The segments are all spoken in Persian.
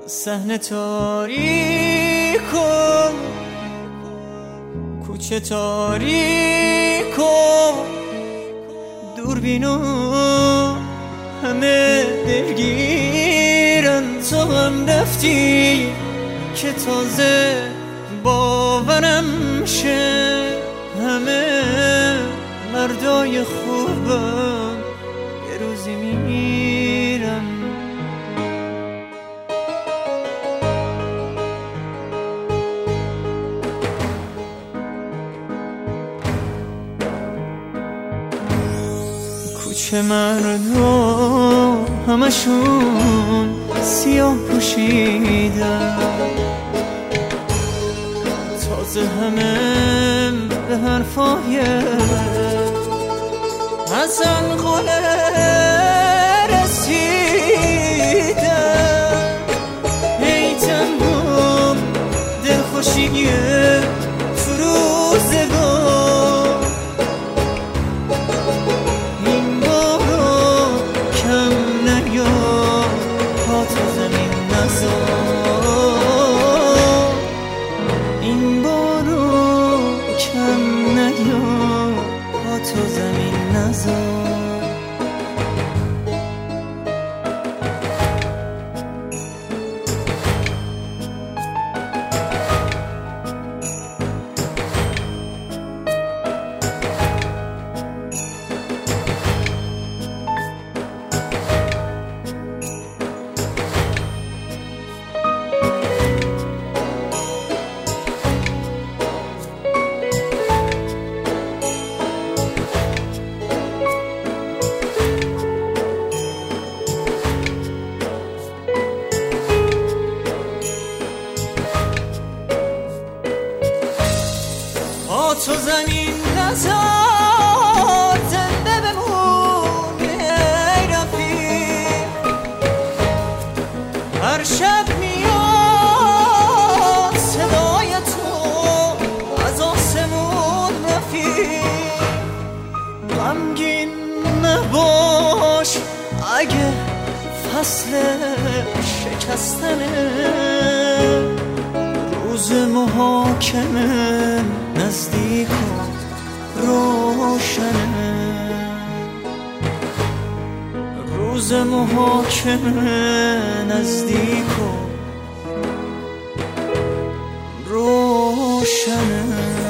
صحنه تاریکو، کوچه تاریکو، دوربینو همه دلگیرن. تو هم رفتی که تازه باورم شه، همه مردای خوبم یه روزی میرم. کوچه مردم همشون سیاه پوشیدن، تازه همه به حرفای حسن قله رسیدن. ای تنها دلخوشیه تو روزگار، این بارو کم نیا پا تو زمین نذار، این بارو کم نیا پا تو زمین نذار. تو زمین نزار، زنده بمون ای رفیق. هر شب میاد صدای تو از آسمون رفیق. غمگین نباش اگه فصل شکستنه، روز محاکمه نزدیک و روشنه، روز محاکمه نزدیک و روشنه.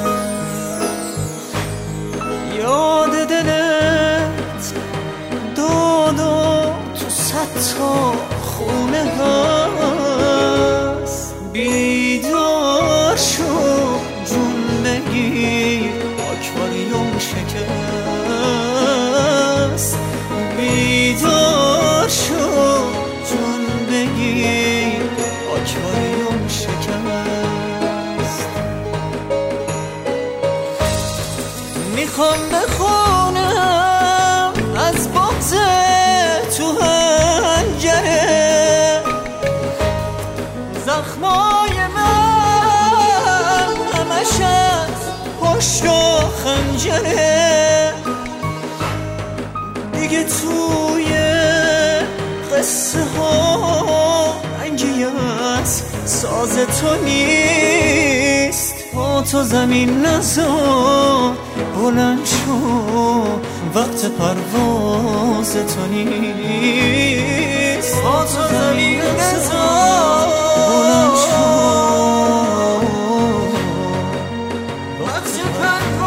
یاد دلت داد و تو صد تا خونه هست، بیدار شو جون بگیر آکواریوم شکست. بیدار شو جون بگیر آکواریوم شکست. میخوام بخونم از بغض تو هنجره، زخمای من همش از پشت و خنجره. دیگه توی قصه ها رنگی از ساز تو نیست. پا تو زمین نذار، بلند شو وقت پرواز تو نیست. پا تو زمین نذار، بلند شو وقت پرواز